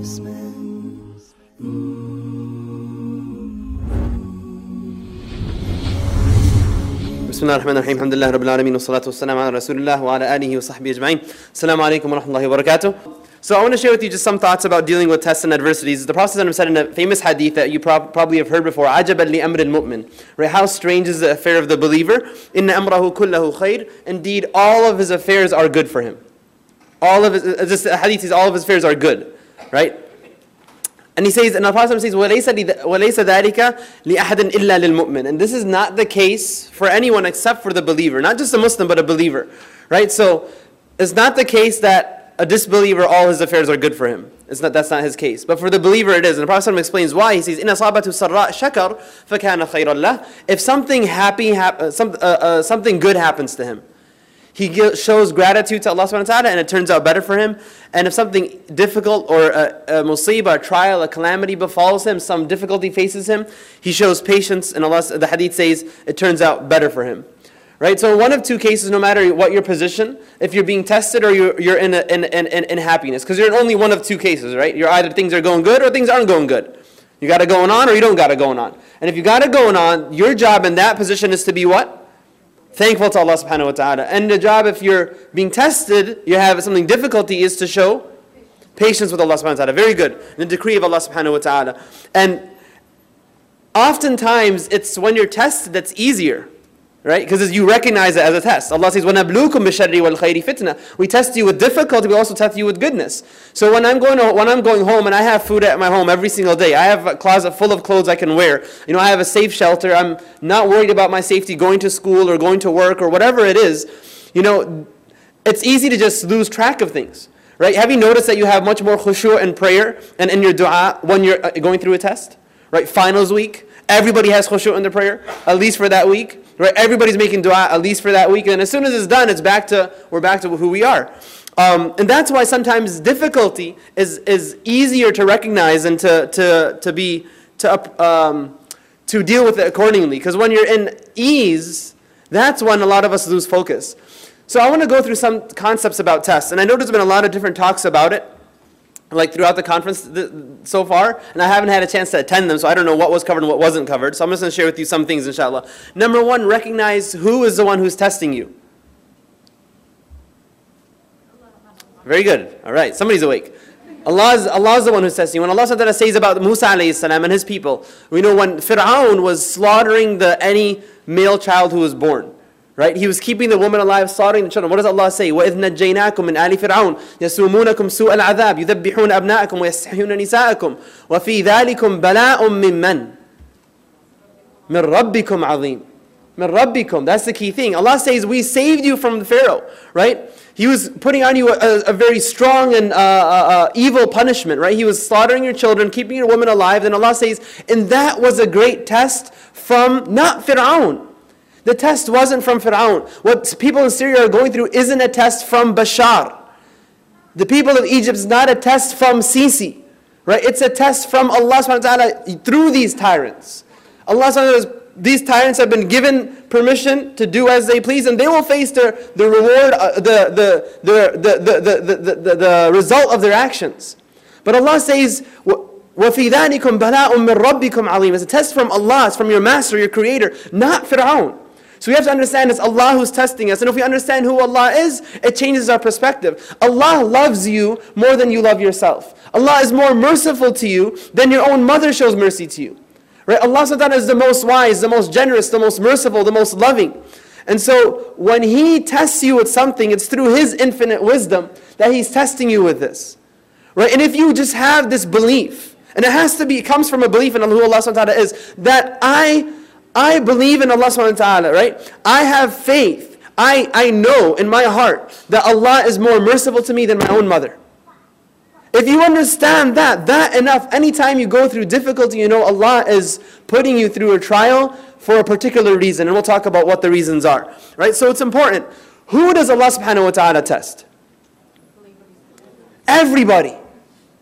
Bismillah ar-Rahman ar-Rahim. Alhamdulillah Rabbil Alameen. Wassalatu wassalamu ala Rasulillah wa ala alihi wa sahbihi ajma'in. Assalamu alaikum wa rahmatullahi wa barakatuh. So I want to share with you just some thoughts about dealing with tests and adversities. The Prophet said in a famous hadith that you probably have heard before, عَجَبًا لِأَمْرِ الْمُؤْمِنِ. Right? How strange is the affair of the believer. إِنَّ أَمْرَهُ كُلَّهُ خَيْرٌ. Indeed, all of his affairs are good for him. All of his, this hadith says all of his affairs are good. Right? And he says, and the Prophet says, وَلَيْسَ ذَلِكَ لِأَحَدٍ إِلَّا لِلْمُؤْمِنِ. And this is not the case for anyone except for the believer. Not just a Muslim, but a believer. Right? So, it's not the case that a disbeliever, all his affairs are good for him. That's not his case. But for the believer it is. And the Prophet explains why. He says, إِنَّ أَصَابَتُ سَرَّاء شَكَرْ فَكَانَ خَيْرًا لَهُ. If something something good happens to him, he shows gratitude to Allah subhanahu wa ta'ala and it turns out better for him. And if something difficult or a musibah, a trial, a calamity befalls him, some difficulty faces him, he shows patience and Allah, the hadith says, it turns out better for him. Right? So in one of two cases, no matter what your position, if you're being tested or you're in happiness, because you're in only one of two cases, right? You're either things are going good or things aren't going good. You got it going on or you don't got it going on. And if you got it going on, your job in that position is to be what? Thankful to Allah subhanahu wa ta'ala. And the job if you're being tested, you have something difficulty, is to show patience with Allah subhanahu wa ta'ala. Very good. The decree of Allah subhanahu wa ta'ala. And oftentimes it's when you're tested that's easier. Right? Because you recognize it as a test. Allah says, وَنَبْلُوكُمْ بِالشَّرِّ وَالْخَيْرِ فِتْنَةً. We test you with difficulty, we also test you with goodness. So when I'm going home and I have food at my home every single day, I have a closet full of clothes I can wear. I have a safe shelter. I'm not worried about my safety going to school or going to work or whatever it is. It's easy to just lose track of things. Right? Have you noticed that you have much more khushu' in prayer and in your dua when you're going through a test? Right? Finals week. Everybody has khushu' in their prayer, at least for that week. Right? Everybody's making dua at least for that week, and as soon as it's done, we're back to who we are. And that's why sometimes difficulty is easier to recognize and to deal with it accordingly. Because when you're in ease, that's when a lot of us lose focus. So I want to go through some concepts about tests, and I know there's been a lot of different talks about it, like throughout the conference so far, and I haven't had a chance to attend them, so I don't know what was covered and what wasn't covered. So I'm just going to share with you some things, inshallah. Number one, recognize who is the one who's testing you. Very good. All right, somebody's awake. Allah is the one who's testing you. When Allah says about Musa alayhi salam and his people, we know when Fir'aun was slaughtering any male child who was born. Right? He was keeping the woman alive, slaughtering the children. What does Allah say? وَإِذْ نَجَّيْنَاكُمْ مِنْ آلِ فِرْعَوْنَ يَسُومُونَكُمْ سُوءَ الْعَذَابِ يُذَبِّحُونَ أَبْنَاءَكُمْ وَيَسْتَحْيُونَ نِسَاءَكُمْ وَفِي ذَلِكُمْ بَلَاءٌ مِّمَّنْ مِنْ رَبِّكُمْ عَظِيمٌ. مِنْ رَبِّكُمْ. That's the key thing. Allah says, we saved you from the Pharaoh. Right? He was putting on you a very strong and evil punishment. Right? He was slaughtering your children, keeping your woman alive. Then Allah says, and that was a great test from not Fir'aun. The test wasn't from Fir'aun. What people in Syria are going through isn't a test from Bashar. The people of Egypt is not a test from Sisi. Right? It's a test from Allah subhanahu wa ta'ala through these tyrants. Allah subhanahu wa ta'ala, these tyrants have been given permission to do as they please, and they will face the reward, the result of their actions. But Allah says, وَفِي ذَلِكُمْ بَلَاءٌ مِّن رَبِّكُمْ عَظِيمٌ. It's a test from Allah, it's from your master, your creator, not Fir'aun. So we have to understand it's Allah who's testing us. And if we understand who Allah is, it changes our perspective. Allah loves you more than you love yourself. Allah is more merciful to you than your own mother shows mercy to you. Right? Allah subhanahu wa ta'ala is the most wise, the most generous, the most merciful, the most loving. And so when He tests you with something, it's through His infinite wisdom that He's testing you with this. Right? And if you just have this belief, and it comes from a belief in who Allah subhanahu wa ta'ala is, that I believe in Allah subhanahu wa ta'ala, right? I have faith. I know in my heart that Allah is more merciful to me than my own mother. If you understand that enough, anytime you go through difficulty, Allah is putting you through a trial for a particular reason. And we'll talk about what the reasons are. Right? So it's important. Who does Allah subhanahu wa ta'ala test? Everybody.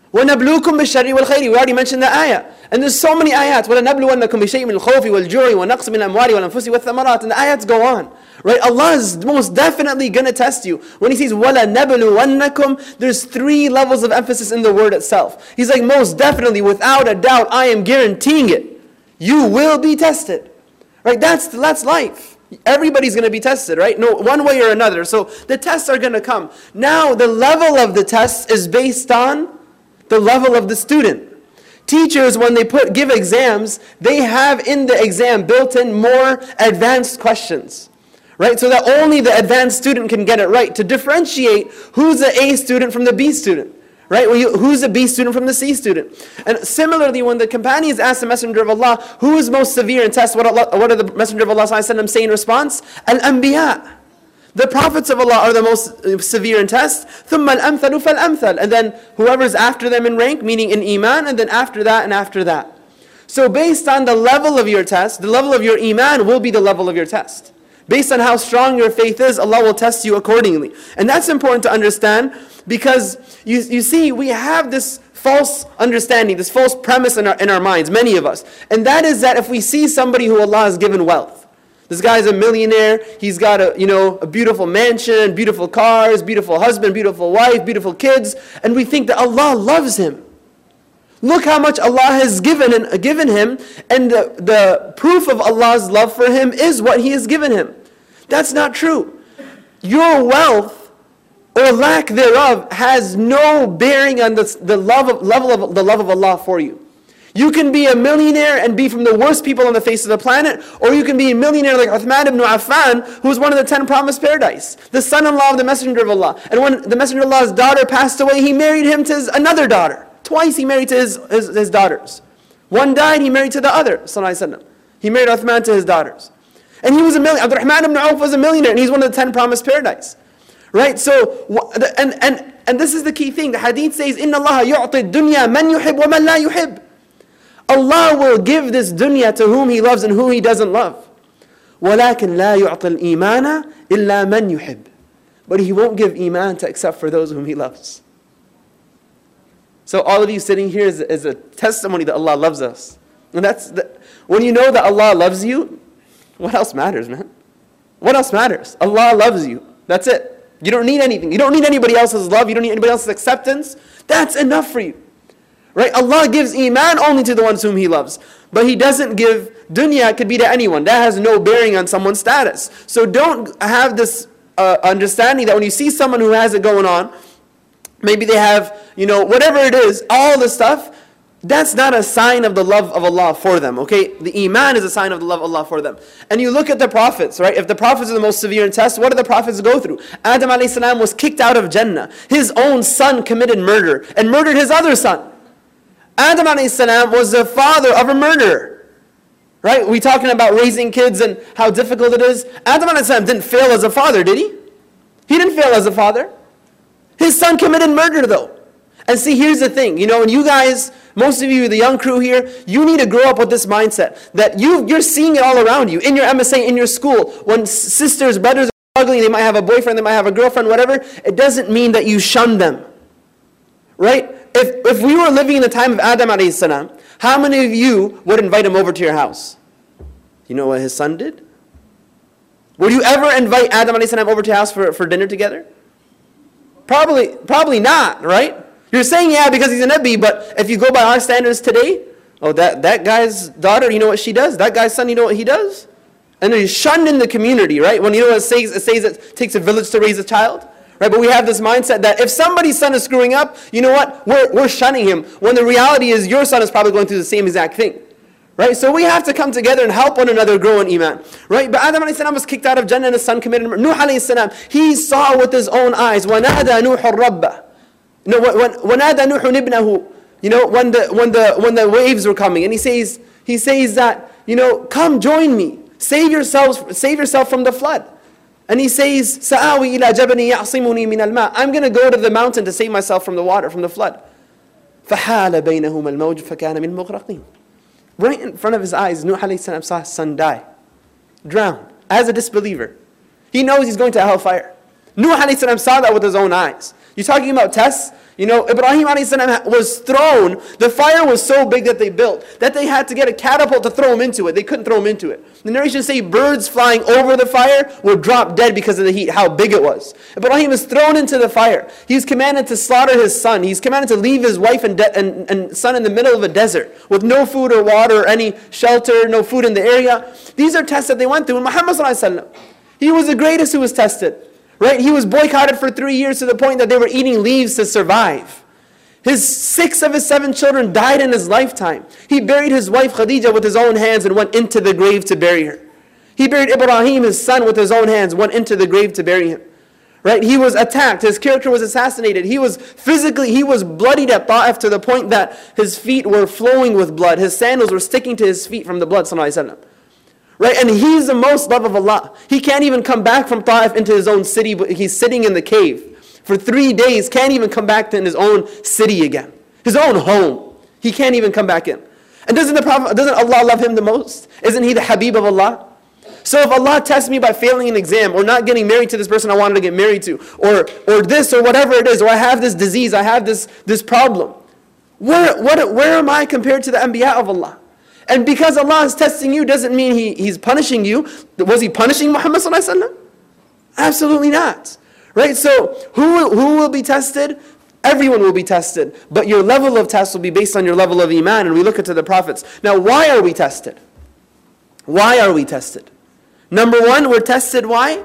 وَنَبْلُوكُمْ بِالشَّرِّ وَالْخَيْرِ. We already mentioned that ayah. And there's so many ayats. وَلَنَبْلُوَنَّكُمْ بِشَيْءٍ مِنَ الْخَوْفِ وَالْجُوعِ وَنَقْصٍ مِنَ الْأَمْوَالِ وَالْأَنفُسِ وَالثَّمَرَاتِ. And the ayats go on. Right? Allah is most definitely going to test you. When He says, وَلَنَبْلُوَنَّكُمْ, there's 3 levels of emphasis in the word itself. He's like, most definitely, without a doubt, I am guaranteeing it. You will be tested. Right? That's life. Everybody's going to be tested, right? No, one way or another. So the tests are going to come. Now, the level of the test is based on the level of the student. Teachers, when they give exams, they have in the exam built in more advanced questions, right? So that only the advanced student can get it right, to differentiate who's the A student from the B student, right? Who's the B student from the C student. And similarly, when the companions asked the Messenger of Allah, who is most severe in tests, what did the Messenger of Allah say in response? Al-Anbiya. The prophets of Allah are the most severe in tests. ثُمَّ الْأَمْثَلُ فَالْأَمْثَلُ. And then whoever's after them in rank, meaning in iman, and then after that and after that. So based on the level of your test, the level of your iman will be the level of your test. Based on how strong your faith is, Allah will test you accordingly. And that's important to understand, because you see, we have this false understanding, this false premise in our minds, many of us. And that is that if we see somebody who Allah has given wealth, this guy's a millionaire, he's got a beautiful mansion, beautiful cars, beautiful husband, beautiful wife, beautiful kids, and we think that Allah loves him. Look how much Allah has given him, and the proof of Allah's love for him is what He has given him. That's not true. Your wealth or lack thereof has no bearing on the love of Allah for you. You can be a millionaire and be from the worst people on the face of the planet, or you can be a millionaire like Uthman ibn Affan, who was one of the 10 promised paradise, the son-in-law of the Messenger of Allah. And when the Messenger of Allah's daughter passed away, he married him to another daughter. Twice he married to his daughters. One died, he married to the other. He married Uthman to his daughters. And he was a millionaire. Abdurrahman ibn Auf was a millionaire, and he's one of the 10 promised paradise. Right? So, and this is the key thing. The hadith says, إِنَّ اللَّهَ يُعْطِي الدُّنْيَا مَنْ يُحِبْ وَمَنْ لَا يُحِبْ. Allah will give this dunya to whom He loves and who He doesn't love. وَلَكِنْ لَا يُعْطِي الْإِيمَانَ إِلَّا مَنْ يُحِبْ. But He won't give iman except for those whom He loves. So all of you sitting here is a testimony that Allah loves us. And when you know that Allah loves you, what else matters, man? What else matters? Allah loves you. That's it. You don't need anything. You don't need anybody else's love. You don't need anybody else's acceptance. That's enough for you. Right? Allah gives iman only to the ones whom He loves. But He doesn't give dunya, it could be to anyone. That has no bearing on someone's status. So don't have this understanding that when you see someone who has it going on, maybe they have, whatever it is, all the stuff, that's not a sign of the love of Allah for them, okay? The iman is a sign of the love of Allah for them. And you look at the prophets, right? If the prophets are the most severe in tests, what did the prophets go through? Adam a.s. was kicked out of Jannah. His own son committed murder and murdered his other son. Adam a.s. was the father of a murderer. Right? We talking about raising kids and how difficult it is. Adam a.s. didn't fail as a father, did he? He didn't fail as a father. His son committed murder though. And see, here's the thing. And you guys, most of you, the young crew here, you need to grow up with this mindset. That you're seeing it all around you. In your MSA, in your school. When sisters, brothers are struggling, they might have a boyfriend, they might have a girlfriend, whatever. It doesn't mean that you shun them. Right? If we were living in the time of Adam alayhi salam, how many of you would invite him over to your house? You know what his son did? Would you ever invite Adam alayhi salam over to your house for dinner together? Probably not, right? You're saying yeah because he's a Nabi, but if you go by our standards today, that guy's daughter, you know what she does? That guy's son, you know what he does? And he's shunned in the community, right? When it says it takes a village to raise a child. Right, but we have this mindset that if somebody's son is screwing up, you know what? We're shunning him. When the reality is your son is probably going through the same exact thing. Right? So we have to come together and help one another grow in iman. Right? But Adam a.s. was kicked out of Jannah and his son committed murder. Nuh a.s. he saw with his own eyes. وَنَادَى نُوحُ الرَّبَّ. وَنَادَى نُوحُ نِبْنَهُ. When the waves were coming. And he says that, come join me. Save yourself from the flood. And he says, سَآوِي إِلَى جَبَلٍ يَعْصِمُنِي مِنَ الْمَاءِ. I'm going to go to the mountain to save myself from the water, from the flood. فَحَالَ بَيْنَهُمَا الْمَوْجُ فَكَانَ مِنْ الْمُغْرَقِينَ. Right in front of his eyes, Nuh alayhi salam saw his son die. Drowned. As a disbeliever. He knows he's going to hellfire. Nuh alayhi salam saw that with his own eyes. You're talking about tests? Ibrahim a.s. was thrown, the fire was so big that they built, that they had to get a catapult to throw him into it. They couldn't throw him into it. The narrations say birds flying over the fire would drop dead because of the heat, how big it was. Ibrahim is thrown into the fire. He's commanded to slaughter his son. He's commanded to leave his wife and son in the middle of a desert with no food or water or any shelter, no food in the area. These are tests that they went through. And Muhammad ﷺ, he was the greatest who was tested. Right? He was boycotted for 3 years to the point that they were eating leaves to survive. 6 of his 7 children died in his lifetime. He buried his wife Khadija with his own hands and went into the grave to bury her. He buried Ibrahim, his son, with his own hands, went into the grave to bury him. Right? He was attacked. His character was assassinated. He was bloodied at Ta'if to the point that his feet were flowing with blood. His sandals were sticking to his feet from the blood. Right? And he's the most loved of Allah. He can't even come back from Ta'if into his own city, but he's sitting in the cave for 3 days, can't even come back to his own city again. His own home. He can't even come back in. And doesn't Allah love him the most? Isn't he the Habib of Allah? So if Allah tests me by failing an exam, or not getting married to this person I wanted to get married to, or this, or whatever it is, or I have this disease, I have this problem, where am I compared to the Anbiya of Allah? And because Allah is testing you doesn't mean He's punishing you. Was He punishing Muhammad ﷺ? Absolutely not. Right? So who will be tested? Everyone will be tested. But your level of test will be based on your level of Iman. And we look into the prophets. Now why are we tested? Why are we tested? Number 1, we're tested why?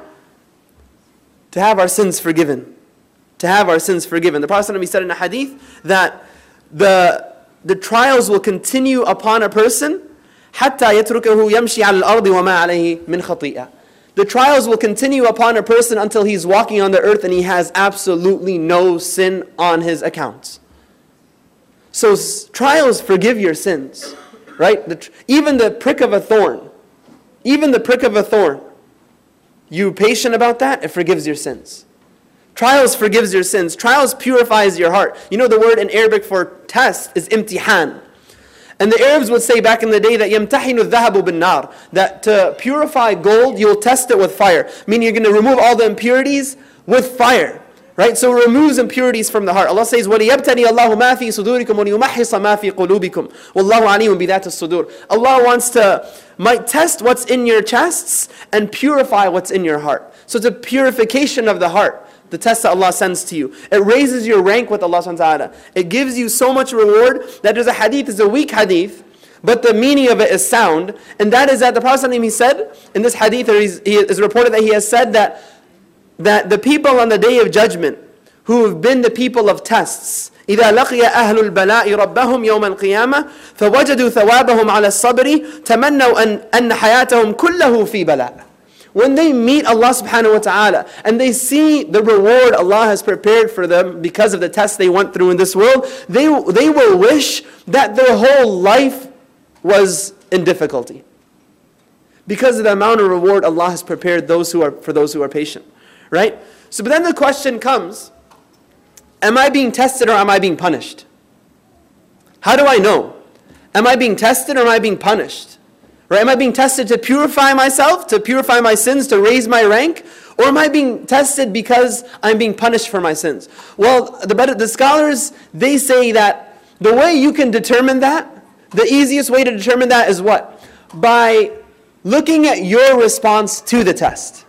To have our sins forgiven. To have our sins forgiven. The Prophet ﷺ said in a hadith that the trials will continue upon a person حَتَّى يَتْرُكَهُ يَمْشِي عَلَى الْأَرْضِ وَمَا عَلَيْهِ مِنْ خَطِيئَةٍ. The trials will continue upon a person until he's walking on the earth and he has absolutely no sin on his account. So trials forgive your sins. Right? Even the prick of a thorn. Even the prick of a thorn. You patient about that, it forgives your sins. Trials forgives your sins. Trials purifies your heart. You know the word in Arabic for test is imtihan. And the Arabs would say back in the day that يَمْتَحِنُ الذَّهَبُ بِالنَّارِ, that to purify gold, you'll test it with fire. Meaning you're going to remove all the impurities with fire. Right? So it removes impurities from the heart. Allah says, وَلِيَبْتَنِي اللَّهُ مَا فِي صُدُورِكُمْ وَلِيُمَحِّصَ مَا فِي قُلُوبِكُمْ وَاللَّهُ عَلِيمٌ بِذَاتِ الصُّدُورِ. Allah might test what's in your chests and purify what's in your heart. So it's a purification of the heart. The test that Allah sends to you. It raises your rank with Allah subhanahu wa ta'ala. It gives you so much reward that there's a hadith, it's a weak hadith, but the meaning of it is sound. And that is that the Prophet he said, in this hadith, he is reported that he has said that the people on the day of judgment, who have been the people of tests, إِذَا لَقِيَ أَهْلُ الْبَلَاءِ رَبَّهُمْ يَوْمَ الْقِيَامَةِ فَوَجَدُوا ثَوَابَهُمْ عَلَى الصَّبْرِ تَمَنَّوْا أَنَّ حَيَاتَهُمْ كُلَّهُ فِي بَلَاءٍ. When they meet Allah subhanahu wa ta'ala and they see the reward Allah has prepared for them because of the tests they went through in this world, they will wish that their whole life was in difficulty. Because of the amount of reward Allah has prepared for those who are patient. Right? So but then the question comes, am I being tested or am I being punished? How do I know? Am I being tested or am I being punished? Right? Am I being tested to purify myself, to purify my sins, to raise my rank? Or am I being tested because I'm being punished for my sins? Well, the scholars, they say that the way you can determine that, the easiest way to determine that is what? By looking at your response to the test.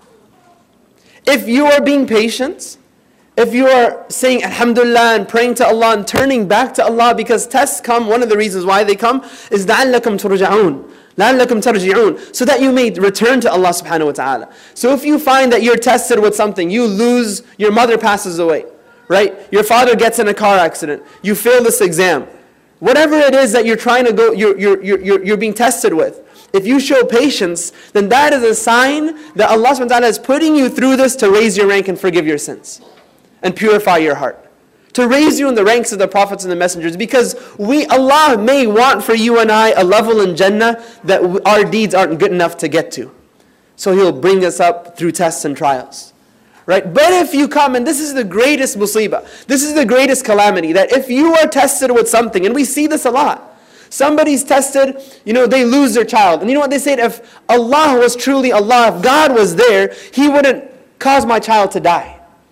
If you are being patient, if you are saying Alhamdulillah and praying to Allah and turning back to Allah, because tests come, one of the reasons why they come is لَعَلَّكُمْ تُرْجَعُونَ لَعَلَّكُمْ تَرْجِعُونَ, so that you may return to Allah subhanahu wa ta'ala. So if you find that you're tested with something, you lose, your mother passes away, right? Your father gets in a car accident, you fail this exam, whatever it is that you're trying to go, you're being tested with, if you show patience, then that is a sign that Allah subhanahu wa ta'ala is putting you through this to raise your rank and forgive your sins and purify your heart. To raise you in the ranks of the prophets and the messengers, because Allah may want for you and I a level in Jannah that our deeds aren't good enough to get to. So He'll bring us up through tests and trials. Right? But if you come, and this is the greatest musibah, this is the greatest calamity, that if you are tested with something, and we see this a lot, somebody's tested, they lose their child. And you know what they say? If Allah was truly Allah, if God was there, He wouldn't cause my child to die.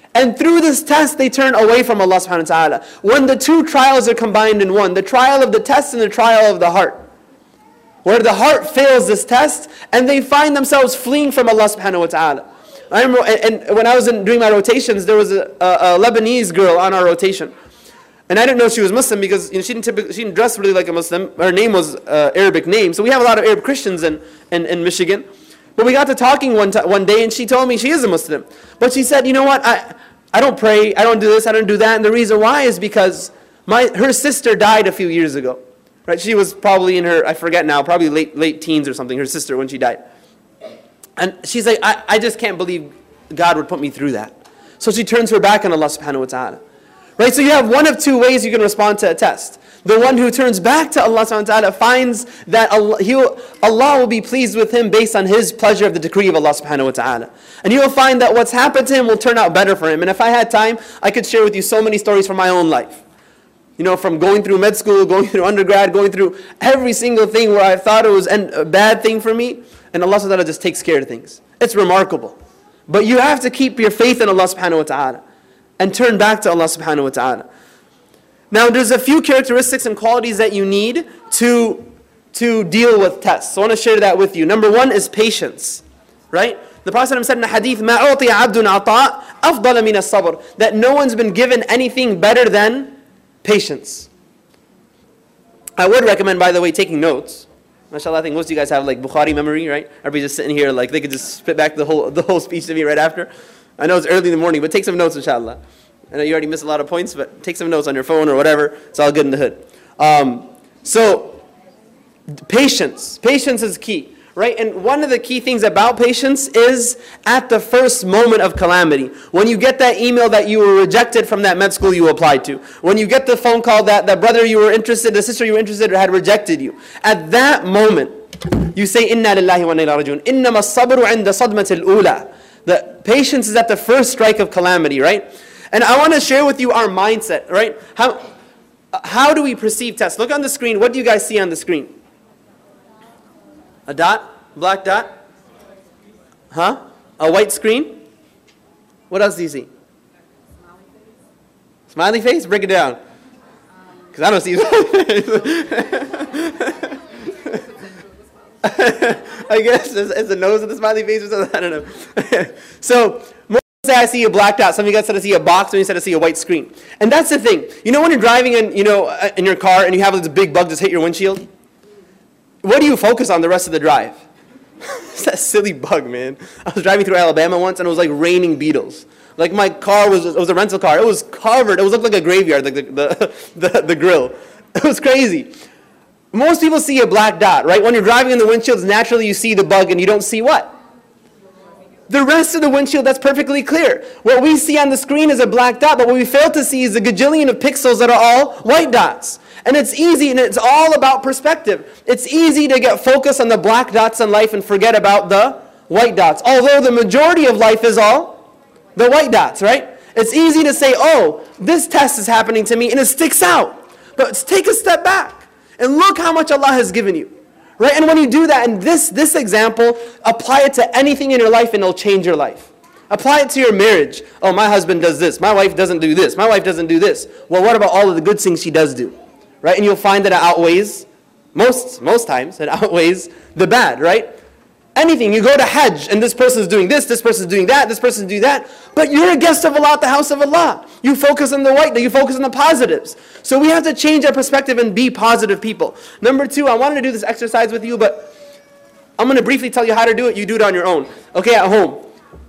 And through this test, they turn away from Allah subhanahu wa ta'ala. When the two trials are combined in one, the trial of the test and the trial of the heart, where the heart fails this test, and they find themselves fleeing from Allah subhanahu wa ta'ala. I remember, and when I was doing my rotations, there was a Lebanese girl on our rotation. And I didn't know she was Muslim because she didn't dress really like a Muslim. Her name was Arabic name. So we have a lot of Arab Christians in Michigan. But we got to talking one day, and she told me she is a Muslim. But she said, you know what, I don't pray, I don't do this, I don't do that. And the reason why is because her sister died a few years ago. Right? She was probably in her, I forget now, probably late teens or something, her sister, when she died. And she's like, I just can't believe God would put me through that. So she turns her back on Allah subhanahu wa ta'ala. Right? So you have one of two ways you can respond to a test. The one who turns back to Allah subhanahu wa ta'ala finds that Allah will be pleased with him based on his pleasure of the decree of Allah subhanahu wa ta'ala. And he will find that what's happened to him will turn out better for him. And if I had time, I could share with you so many stories from my own life. You know, from going through med school, going through undergrad, going through every single thing where I thought it was a bad thing for me. And Allah subhanahu wa ta'ala just takes care of things. It's remarkable. But you have to keep your faith in Allah subhanahu wa ta'ala and turn back to Allah subhanahu wa ta'ala. Now there's a few characteristics and qualities that you need to deal with tests. So I want to share that with you. Number one is patience. Right? The Prophet said in a hadith, مَا أُعْطِيَ عَبْدٌ عَطَاء أَفْضَلَ مِنَ الصَّبْرِ, that no one's been given anything better than patience. I would recommend, by the way, taking notes. MashaAllah, I think most of you guys have like Bukhari memory, right? Everybody's just sitting here like they could just spit back the whole speech to me right after. I know it's early in the morning, but take some notes, inshallah. I know you already missed a lot of points, but take some notes on your phone or whatever. It's all good in the hood. So, patience. Patience is key, right? And one of the key things about patience is at the first moment of calamity. When you get that email that you were rejected from that med school you applied to. When you get the phone call that the brother you were interested, the sister you were interested in had rejected you. At that moment, you say, Inna lillahi wa inna ilayhi raji'un. Innama as-sabru 'inda sadmati al-ula. The patience is at the first strike of calamity, right? And I want to share with you our mindset, right? How do we perceive tests? Look on the screen. What do you guys see on the screen? A dot? Black dot? Huh? A white screen? What else do you see? Smiley face? Break it down. Because I don't see smiley face. I guess it's the nose of the smiley face or something. I don't know. So, most say I see a black dot. Some of you guys said I see a box. Some of you said I see a white screen. And that's the thing. You know when you're driving in your car and you have this big bug just hit your windshield? What do you focus on the rest of the drive? It's that silly bug, man. I was driving through Alabama once and it was like raining beetles. Like my car was a rental car. It was covered. It looked like a graveyard, like the grill. It was crazy. Most people see a black dot, right? When you're driving in the windshields, naturally you see the bug and you don't see what? The rest of the windshield, that's perfectly clear. What we see on the screen is a black dot, but what we fail to see is a gajillion of pixels that are all white dots. And it's easy, and it's all about perspective. It's easy to get focused on the black dots in life and forget about the white dots. Although the majority of life is all the white dots, right? It's easy to say, oh, this test is happening to me, and it sticks out. But take a step back. And look how much Allah has given you. Right? And when you do that, and this example, apply it to anything in your life and it'll change your life. Apply it to your marriage. Oh, my husband does this. My wife doesn't do this. My wife doesn't do this. Well, what about all of the good things she does do? Right? And you'll find that it outweighs, most times, it outweighs the bad, right? Anything. You go to Hajj and this person's doing this person's doing that, this person's doing that. But you're a guest of Allah at the house of Allah. You focus on the white, you focus on the positives. So we have to change our perspective and be positive people. Number two, I wanted to do this exercise with you, but I'm going to briefly tell you how to do it. You do it on your own. Okay, at home.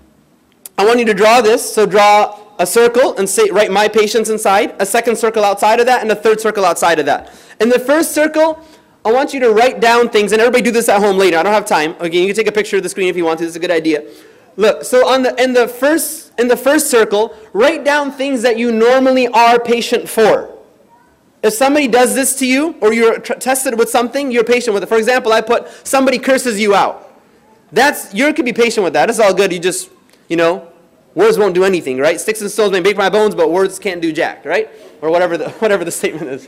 I want you to draw this. So draw a circle and write my patience inside, a second circle outside of that, and a third circle outside of that. In the first circle, I want you to write down things, and everybody do this at home later. I don't have time. Okay, you can take a picture of the screen if you want to. This is a good idea. Look, so in the first circle, write down things that you normally are patient for. If somebody does this to you, or you're tested with something, you're patient with it. For example, I put somebody curses you out. You can be patient with that. It's all good. You just, words won't do anything, right? Sticks and stones may break my bones, but words can't do jack, right? Or whatever the statement is.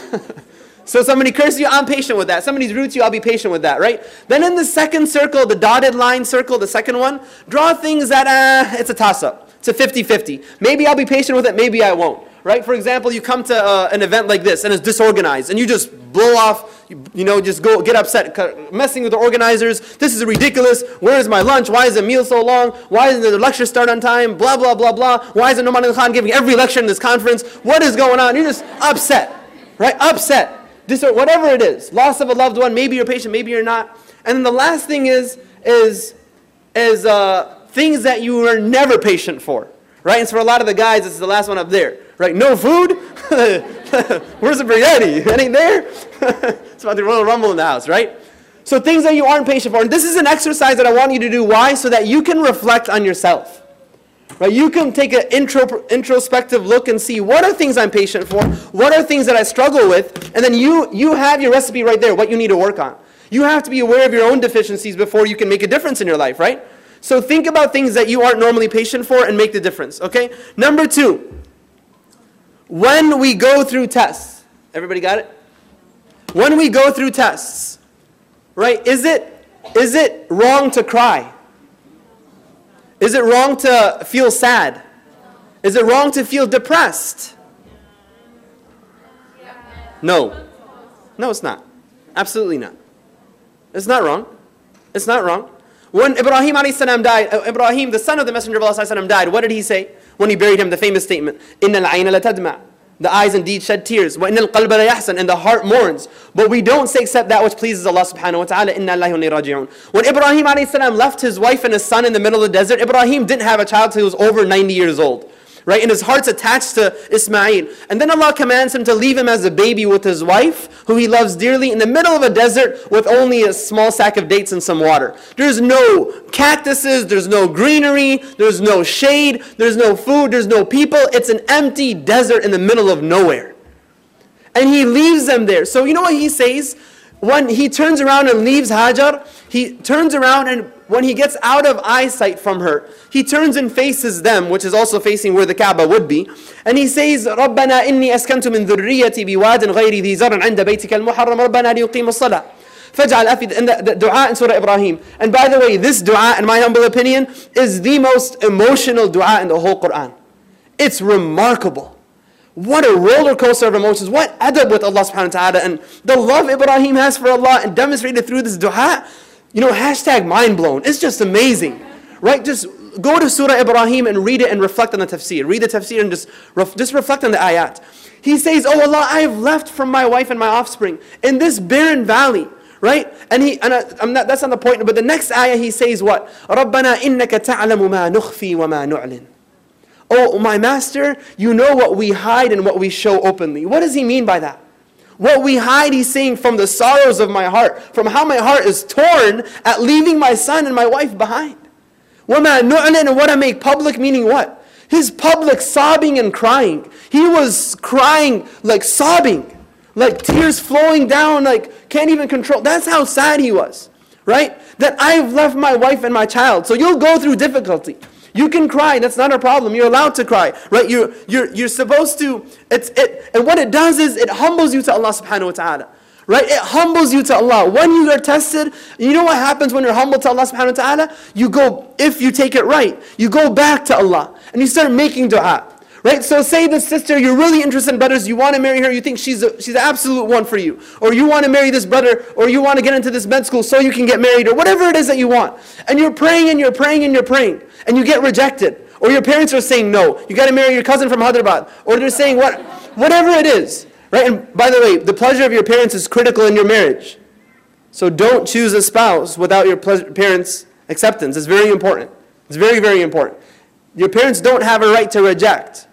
So somebody curses you, I'm patient with that. Somebody's rude to you, I'll be patient with that, right? Then in the second circle, the dotted line circle, the second one, draw things that, it's a toss-up. It's a 50-50. Maybe I'll be patient with it, maybe I won't. Right? For example, you come to an event like this and it's disorganized and you just blow off, just go get upset, messing with the organizers. This is ridiculous. Where is my lunch? Why is the meal so long? Why isn't the lecture start on time? Blah, blah, blah, blah. Why isn't Nouman al-Khan giving every lecture in this conference? What is going on? You're just upset. Right? Upset. Whatever it is. Loss of a loved one. Maybe you're patient, maybe you're not. And then the last thing is things that you are never patient for. Right? And so for a lot of the guys, this is the last one up there. Right? No food? Where's the biryani? It ain't there? It's about the Royal Rumble in the house, right? So things that you aren't patient for. And this is an exercise that I want you to do. Why? So that you can reflect on yourself. Right? You can take an introspective look and see what are things I'm patient for, what are things that I struggle with, and then you have your recipe right there, what you need to work on. You have to be aware of your own deficiencies before you can make a difference in your life, right? So think about things that you aren't normally patient for and make the difference, okay? Number 2, when we go through tests, everybody got it? When we go through tests, right, is it wrong to cry? Is it wrong to feel sad? Is it wrong to feel depressed? No. No, it's not. Absolutely not. It's not wrong. It's not wrong. When Ibrahim alayhi salam died, Ibrahim, the son of the Messenger of Allah sallallahu died, what did he say? When he buried him, the famous statement, إِنَّ الْعَيْنَ لَتَدْمَعُ, the eyes indeed shed tears. وَإِنَّ الْقَلْبَ لَيَحْزَنُ, and the heart mourns. But we don't say except that which pleases Allah subhanahu wa ta'ala. إِنَّ اللَّهِ وَإِنَّا رَاجِعُونَ. When Ibrahim alayhi salam left his wife and his son in the middle of the desert, Ibrahim didn't have a child till he was over 90 years old. Right? And his heart's attached to Ismail. And then Allah commands him to leave him as a baby with his wife, who he loves dearly, in the middle of a desert with only a small sack of dates and some water. There's no cactuses, there's no greenery, there's no shade, there's no food, there's no people. It's an empty desert in the middle of nowhere. And he leaves them there. So you know what he says? When he turns around and leaves Hajar, he turns around and when he gets out of eyesight from her, he turns and faces them, which is also facing where the Kaaba would be. And he says, رَبَّنَا إِنِّي أَسْكَنْتُ مِنْ ذُرِّيَّتِي بِوَادٍ غَيْرِ ذِي زَرْعٍ عِنْدَ بَيْتِكَ الْمُحَرَّمِ رَبَّنَا لِيُقِيمُوا الصَّلَاةَ فَاجْعَلْ أَفْئِدَةً. And the dua in Surah Ibrahim. And by the way, this dua, in my humble opinion, is the most emotional dua in the whole Quran. It's remarkable. What a roller coaster of emotions. What adab with Allah subhanahu wa ta'ala. And the love Ibrahim has for Allah and demonstrated through this dua. Hashtag mind blown. It's just amazing. Right? Just go to Surah Ibrahim and read it and reflect on the tafsir. Read the tafsir and just reflect on the ayat. He says, oh Allah, I have left from my wife and my offspring in this barren valley. Right? That's not the point. But the next ayah he says what? رَبَّنَا إِنَّكَ تَعْلَمُ مَا نُخْفِي وَمَا نُعْلِنُ. Oh, my master, you know what we hide and what we show openly. What does he mean by that? What we hide, he's saying, from the sorrows of my heart, from how my heart is torn at leaving my son and my wife behind. وَمَا نُعْلِنُ, and what I make public, meaning what? His public sobbing and crying. He was crying, like sobbing, like tears flowing down, like can't even control. That's how sad he was, right? That I've left my wife and my child. So you'll go through difficulty. You can cry, that's not a problem. You're allowed to cry, right? You're supposed to. And what it does is it humbles you to Allah subhanahu wa ta'ala. Right? It humbles you to Allah. When you are tested, you know what happens when you're humble to Allah subhanahu wa ta'ala? You go, if you take it right, you go back to Allah and you start making dua. Right? So say the sister, you're really interested in brothers, you want to marry her, you think she's the absolute one for you. Or you want to marry this brother, or you want to get into this med school so you can get married, or whatever it is that you want. And you're praying and you're praying and you're praying, and you get rejected. Or your parents are saying no, you got to marry your cousin from Hyderabad. Or they're saying whatever it is. Right? And by the way, the pleasure of your parents is critical in your marriage. So don't choose a spouse without your parents' acceptance. It's very important. It's very, very important. Your parents don't have a right to reject.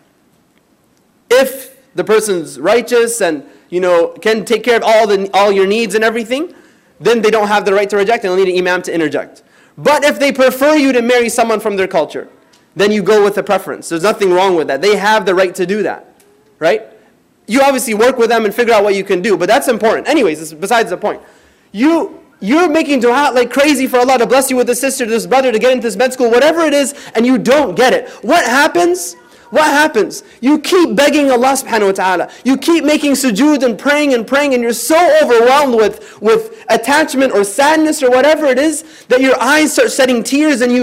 If the person's righteous and can take care of all your needs and everything, then they don't have the right to reject, and they'll need an imam to interject. But if they prefer you to marry someone from their culture, then you go with the preference. There's nothing wrong with that. They have the right to do that, right? You obviously work with them and figure out what you can do, but that's important. Anyways, it's besides the point. You're making dua like crazy for Allah to bless you with this sister, this brother, to get into this med school, whatever it is, and you don't get it. What happens? What happens? You keep begging Allah subhanahu wa ta'ala. You keep making sujood and praying, and you're so overwhelmed with attachment or sadness or whatever it is that your eyes start shedding tears, and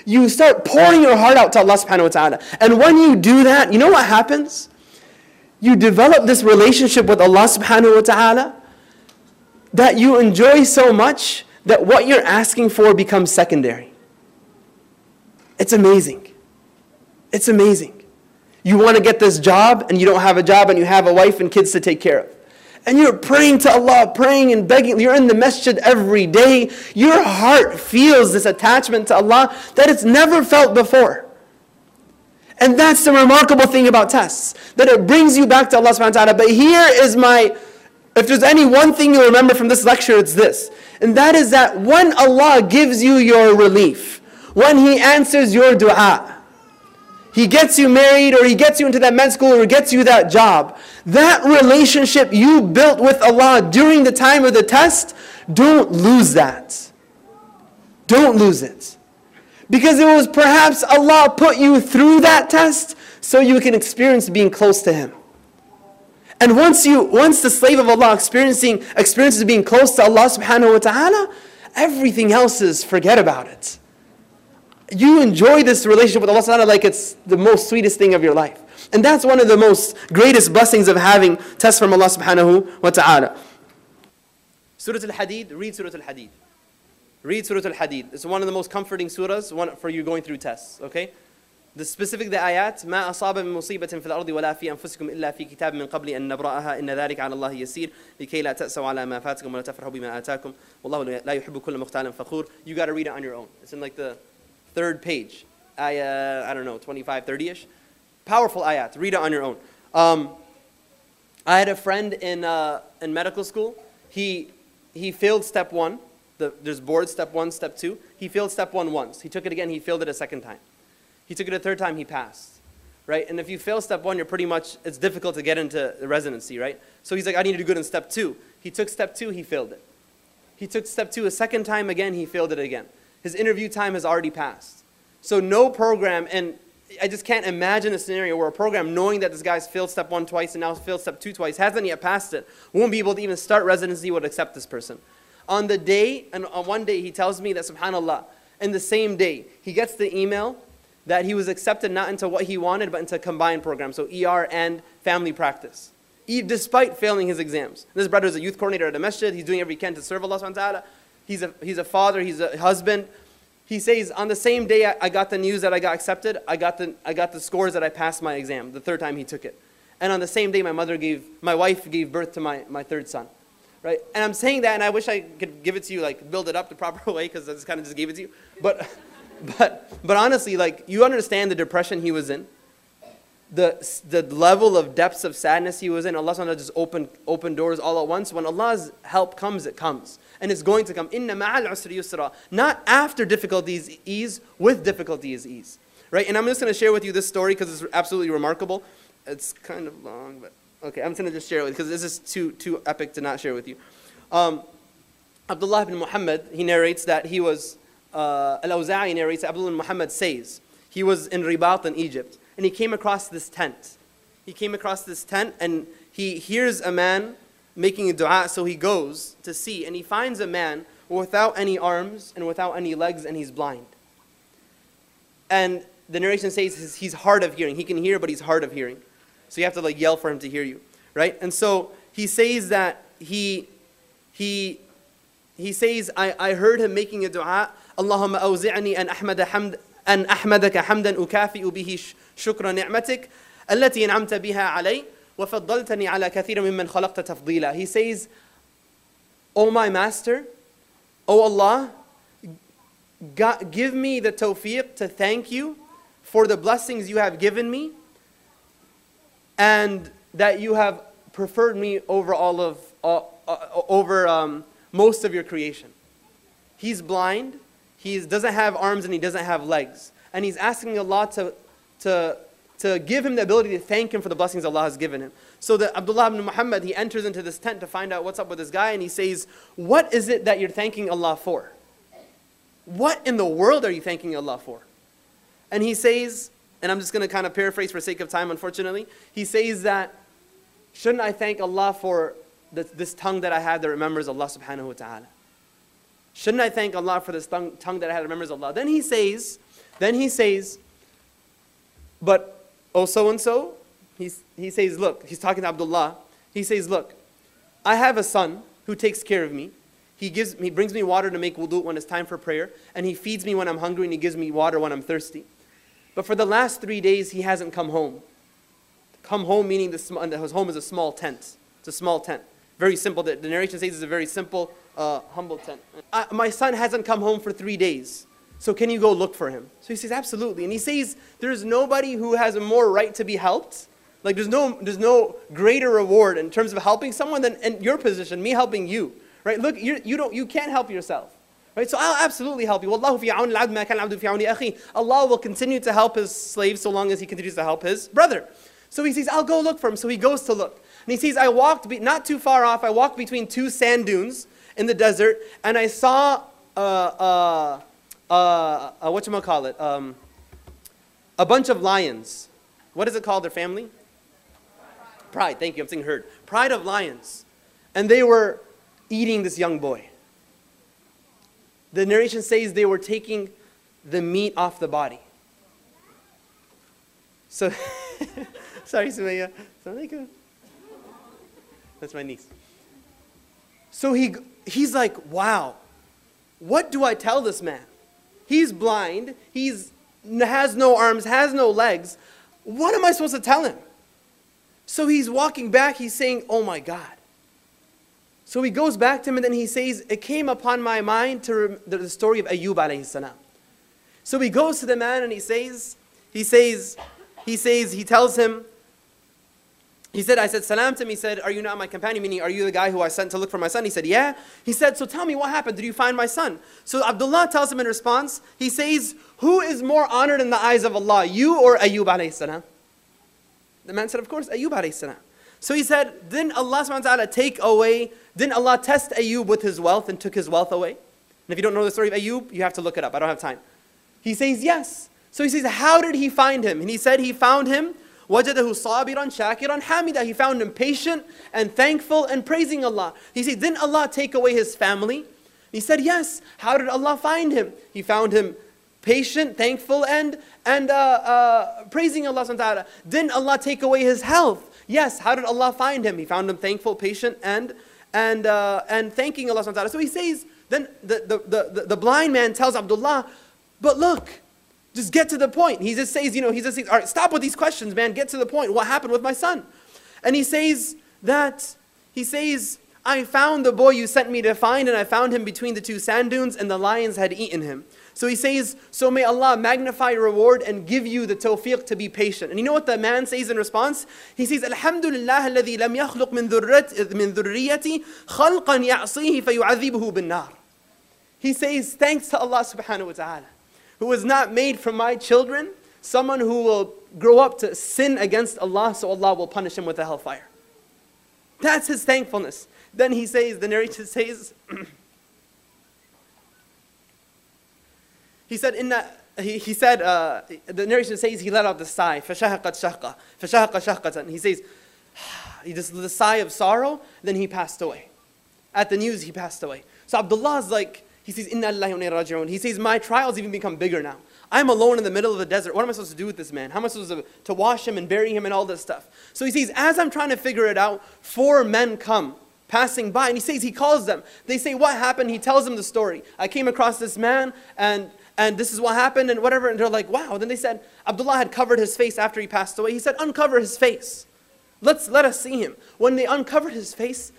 you start pouring your heart out to Allah subhanahu wa ta'ala. And when you do that, you know what happens? You develop this relationship with Allah subhanahu wa ta'ala that you enjoy so much that what you're asking for becomes secondary. It's amazing. It's amazing. You want to get this job and you don't have a job and you have a wife and kids to take care of. And you're praying to Allah, praying and begging. You're in the masjid every day. Your heart feels this attachment to Allah that it's never felt before. And that's the remarkable thing about tests, that it brings you back to Allah subhanahu wa ta'ala. But here is if there's any one thing you remember from this lecture, it's this. And that is that when Allah gives you your relief, when He answers your dua, He gets you married, or He gets you into that med school, or gets you that job, that relationship you built with Allah during the time of the test, don't lose that. Don't lose it. Because it was perhaps Allah put you through that test so you can experience being close to Him. And once the slave of Allah experiences being close to Allah subhanahu wa ta'ala, everything else is forget about it. You enjoy this relationship with Allah subhanahu wa ta'ala like it's the most sweetest thing of your life. And that's one of the most greatest blessings of having tests from Allah subhanahu wa ta'ala. Surah Al-Hadid, read Surah Al-Hadid. Read Surah Al-Hadid. It's one of the most comforting surahs for you going through tests, okay? The specific ayat, ما أصاب من مصيبة في الأرض ولا في أنفسكم إلا في كتاب من قبل أن نبرأها إن ذلك على الله يسير لكي لا تأسوا على ما فاتكم ولا تفرحوا بما آتاكم والله لا يحب كل مختال فخور. You got to read it on your own. It's in like the third page. Ayah, I don't know, 25, 30-ish. Powerful ayat. Read it on your own. I had a friend in medical school. He failed step 1. There's board step 1, step 2. He failed step 1 once. He took it again. He failed it a second time. He took it a third time. He passed. Right? And if you fail step 1, you're pretty much, it's difficult to get into the residency, right? So he's like, I need to do good in step 2. He took step 2. He failed it. He took step 2 a second time again. He failed it again. His interview time has already passed. So no program, and I just can't imagine a scenario where a program, knowing that this guy's failed step 1 twice and now failed step 2 twice, hasn't yet passed it, won't be able to even start residency, would accept this person. On one day, he tells me that, subhanAllah, in the same day, he gets the email that he was accepted not into what he wanted, but into a combined program, so ER and family practice, despite failing his exams. This brother is a youth coordinator at a masjid. He's doing every he can to serve Allah subhanahu wa ta'ala. He's a father, he's a husband. He says, on the same day I got the news that I got accepted, I got the scores that I passed my exam, the third time he took it. And on the same day, my wife gave birth to my third son. Right? And I'm saying that, and I wish I could give it to you, like build it up the proper way, because I just kind of just gave it to you. But honestly, like, you understand the depression he was in, the level of depths of sadness he was in. Allah subhanahu wa ta'ala just open doors all at once. When Allah's help comes, it comes. And it's going to come. Inna ma'al usri yusra. Not after difficulties ease, with difficulty is ease. Right? And I'm just going to share with you this story because it's absolutely remarkable. It's kind of long, but okay, I'm going to just share it with you because this is too epic to not share with you. Abdullah ibn Muhammad, he narrates that he was, Al-Awza'i narrates that Abdullah ibn Muhammad says, he was in Ribat in Egypt, and he came across this tent. He came across this tent, and he hears a man making a dua, so he goes to see, and he finds a man without any arms and without any legs, and he's blind. And the narration says he's hard of hearing. He can hear, but he's hard of hearing. So you have to like yell for him to hear you, right? And so he says that he says, I heard him making a dua, Allahumma awzi'ni an ahmadaka hamdan ukafi'u bihi shukra ni'matik allati an'amta biha alay wa faddaltani ala kathiran mimman khalaqta tafdila. He says, O my master, O Allah, give me the tawfiq to thank you for the blessings you have given me, and that you have preferred me over most of your creation. He's blind, he doesn't have arms, and he doesn't have legs. And he's asking Allah to give him the ability to thank him for the blessings Allah has given him. So that Abdullah ibn Muhammad, he enters into this tent to find out what's up with this guy, and he says, what is it that you're thanking Allah for? What in the world are you thanking Allah for? And he says, and I'm just going to kind of paraphrase for sake of time, unfortunately. He says that, shouldn't I thank Allah for this tongue that I have that remembers Allah subhanahu wa ta'ala? Shouldn't I thank Allah for this tongue that I have that remembers Allah? Then he says Then he says, but oh so-and-so, he says, look, he's talking to Abdullah. He says, look, I have a son who takes care of me. He brings me water to make wudu when it's time for prayer, and he feeds me when I'm hungry, and he gives me water when I'm thirsty. But for the last 3 days, he hasn't come home. Come home meaning his home is a small tent. It's a small tent. Very simple. The narration says it's a very simple, humble tent. My son hasn't come home for 3 days. So can you go look for him? So he says, absolutely. And he says, there's nobody who has a more right to be helped. Like there's no greater reward in terms of helping someone than in your position, me helping you. Right? Look, you can't help yourself. Right? So I'll absolutely help you. Wallahu fi auni al-abd ma kana al-abdu fi auni akhi. Allah will continue to help his slave so long as he continues to help his brother. So he says, I'll go look for him. So he goes to look. And he says, I walked, not too far off, I walked between two sand dunes in the desert, and I saw, whatchamacallit, a bunch of lions. What is it called, their family? Pride, thank you, I'm saying herd. Pride of lions. And they were eating this young boy. The narration says they were taking the meat off the body. So, sorry, Sumaya. That's my niece. So he's like, wow, what do I tell this man? He's blind, has no arms, has no legs. What am I supposed to tell him? So he's walking back, he's saying, oh my God. So he goes back to him and then he says, it came upon my mind to the story of Ayyub alayhi salam. So he goes to the man and he tells him, he said, I said salam to him. He said, are you not my companion? Meaning, are you the guy who I sent to look for my son? He said, yeah. He said, so tell me what happened. Did you find my son? So Abdullah tells him in response, he says, who is more honored in the eyes of Allah, you or Ayyub alayhi salam? The man said, of course, Ayyub alayhi salam. So he said, didn't Allah subhanahu wa ta'ala didn't Allah test Ayyub with his wealth and took his wealth away? And if you don't know the story of Ayyub, you have to look it up. I don't have time. He says, yes. So he says, how did he find him? And he said he found him, وَجَدَهُ صَابِرًا شَاكِرًا حَامِدًا. He found him patient and thankful and praising Allah. He said, didn't Allah take away his family? He said, yes. How did Allah find him? He found him patient, thankful, and praising Allah subhanahu wa ta'ala. Didn't Allah take away his health? Yes. How did Allah find him? He found him thankful, patient, and thanking Allah subhanahu wa ta'ala. So he says, then the blind man tells Abdullah, but look, just get to the point. He just says, all right, stop with these questions, man. Get to the point. What happened with my son? And he says, I found the boy you sent me to find, and I found him between the two sand dunes, and the lions had eaten him. So he says, so may Allah magnify your reward and give you the tawfiq to be patient. And you know what the man says in response? He says, Alhamdulillah alladhi lam yakhluq min dhurriyati khalqan ya'sihi fayu'adhibuhu bin nar. He says, thanks to Allah subhanahu wa ta'ala, who has not made from my children someone who will grow up to sin against Allah, so Allah will punish him with the hellfire. That's his thankfulness. Then he says, the narrator says, the narration says he let out the sigh, فَشَهَقَتْ شَهْقَةً فَشَهَقَ شَهْقَةً. He says, the sigh of sorrow, then he passed away. At the news, he passed away. So Abdullah is like, he says, Inna lillahi wa inna ilaihi raji'un. He says, my trials even become bigger now. I'm alone in the middle of the desert. What am I supposed to do with this man? How am I supposed to wash him and bury him and all this stuff? So he says, as I'm trying to figure it out, 4 men come passing by, and he says, he calls them. They say, what happened? He tells them the story. I came across this man, and this is what happened, and whatever. And they're like, wow. Then they said, Abdullah had covered his face after he passed away. He said, uncover his face. Let us see him. When they uncovered his face,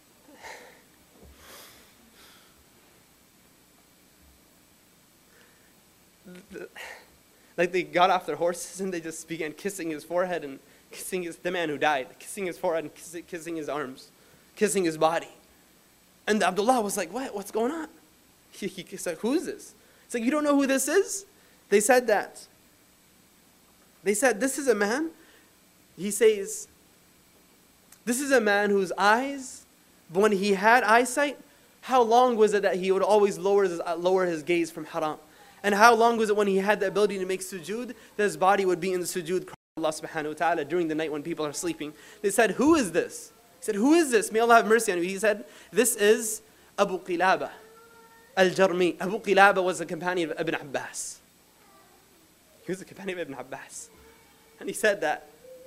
like they got off their horses and they just began kissing his forehead and kissing the man who died, kissing his forehead and kissing his arms, kissing his body. And Abdullah was like, what's going on? He said, who is this? It's like, you don't know who this is? They said that. They said, this is a man. He says, this is a man whose eyes, when he had eyesight, how long was it that he would always lower his gaze from haram? And how long was it when he had the ability to make sujood, that his body would be in the sujood, Allah subhanahu wa ta'ala, during the night when people are sleeping? They said, who is this? He said, who is this? May Allah have mercy on you. He said, this is Abu Qilaba al-Jarmi. Abu Qilaba was a companion of Ibn Abbas. He was the companion of Ibn Abbas. And he said that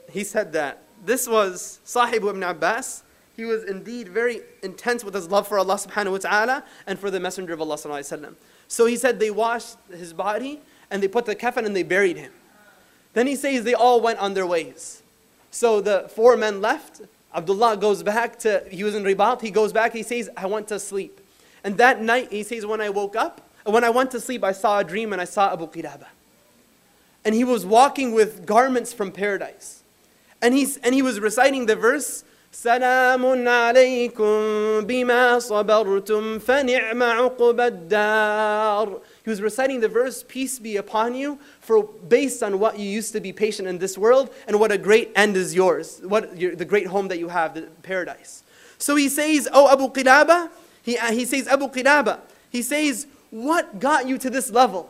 this was Sahib Ibn Abbas. He was indeed very intense with his love for Allah subhanahu wa ta'ala and for the Messenger of Allah sallallahu alayhi wa sallam. So he said they washed his body and they put the kafan and they buried him. Then he says they all went on their ways. So the 4 men left. Abdullah goes back he was in Ribat, he goes back, he says, I went to sleep. And that night, he says, when I woke up, when I went to sleep, I saw a dream and I saw Abu Qilaba. And he was walking with garments from paradise. And he was reciting the verse, سلام عليكم بما صبرتم فنعم عقب الدار. He was reciting the verse, peace be upon you, based on what you used to be patient in this world and what a great end is yours, the great home that you have, the paradise. So he says, oh Abu Qilaba, he says, Abu Qilaba, he says, what got you to this level?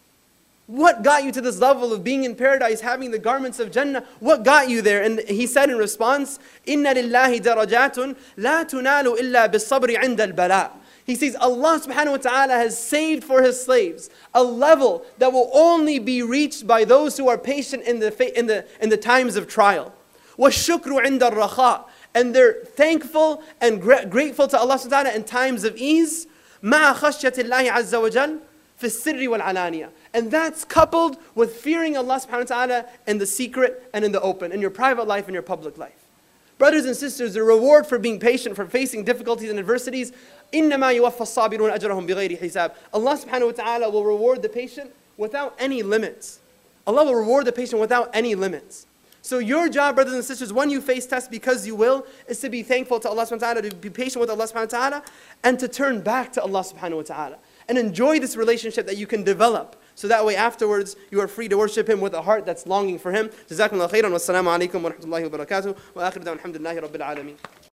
What got you to this level of being in paradise, having the garments of Jannah? What got you there? And he said in response, إِنَّ لِلَّهِ دَرَجَاتٌ لَا تُنَالُ إِلَّا بِالصَّبْرِ عِنْدَ الْبَلَاءِ. He says Allah subhanahu wa ta'ala has saved for His slaves a level that will only be reached by those who are patient in the times of trial. وَالشُّكْرُ عِنْدَ الرَّخَاءِ. And they're thankful and grateful to Allah subhanahu wa ta'ala in times of ease. مَعَ خَشْيَةِ اللَّهِ عَزَّ وَجَلَّ فِي السِّرِّ وَالْعَلَانِيَةِ. And that's coupled with fearing Allah subhanahu wa ta'ala in the secret and in the open, in your private life and your public life. Brothers and sisters, the reward for being patient, for facing difficulties and adversities, إِنَّمَا يُوَفَّى الصَّابِرُونَ أَجْرَهُم بِغَيْرِ حِسَابٍ. Allah subhanahu wa ta'ala will reward the patient without any limits. Allah will reward the patient without any limits. So your job, brothers and sisters, when you face tests, because you will, is to be thankful to Allah subhanahu wa ta'ala, to be patient with Allah subhanahu wa ta'ala, and to turn back to Allah subhanahu wa ta'ala. And enjoy this relationship that you can develop. So that way afterwards, you are free to worship Him with a heart that's longing for Him. Jazakumullah khairan. Wassalamu alaikum wa rahmatullahi wa barakatuh. Wa akhiru da'wan alhamdulillahi rabbil alameen.